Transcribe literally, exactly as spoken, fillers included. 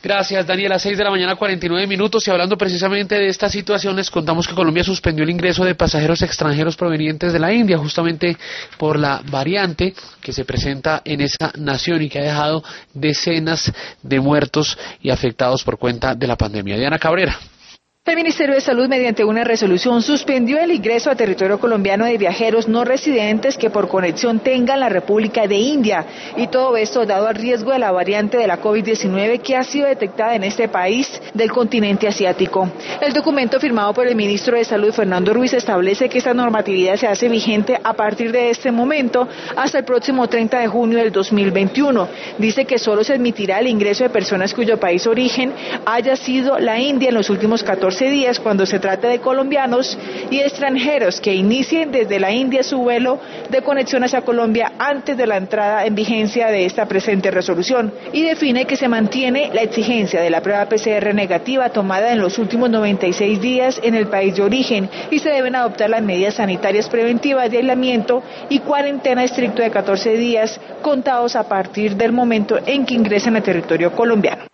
Gracias, Daniela. Seis de la mañana, cuarenta y nueve minutos. Y hablando precisamente de esta situación, les contamos que Colombia suspendió el ingreso de pasajeros extranjeros provenientes de la India, justamente por la variante que se presenta en esa nación y que ha dejado decenas de muertos y afectados por cuenta de la pandemia. Diana Cabrera. El Ministerio de Salud, mediante una resolución, suspendió el ingreso a territorio colombiano de viajeros no residentes que por conexión tengan la República de India, y todo esto dado al riesgo de la variante de la COVID diecinueve que ha sido detectada en este país del continente asiático. El documento firmado por el ministro de Salud, Fernando Ruiz, establece que esta normatividad se hace vigente a partir de este momento hasta el próximo treinta de junio del dos mil veintiuno. Dice que solo se admitirá el ingreso de personas cuyo país origen haya sido la India en los últimos catorce días cuando se trate de colombianos y extranjeros que inicien desde la India su vuelo de conexión hacia Colombia antes de la entrada en vigencia de esta presente resolución, y define que se mantiene la exigencia de la prueba P C R negativa tomada en los últimos noventa y seis días en el país de origen, y se deben adoptar las medidas sanitarias preventivas de aislamiento y cuarentena estricto de catorce días contados a partir del momento en que ingresen al territorio colombiano.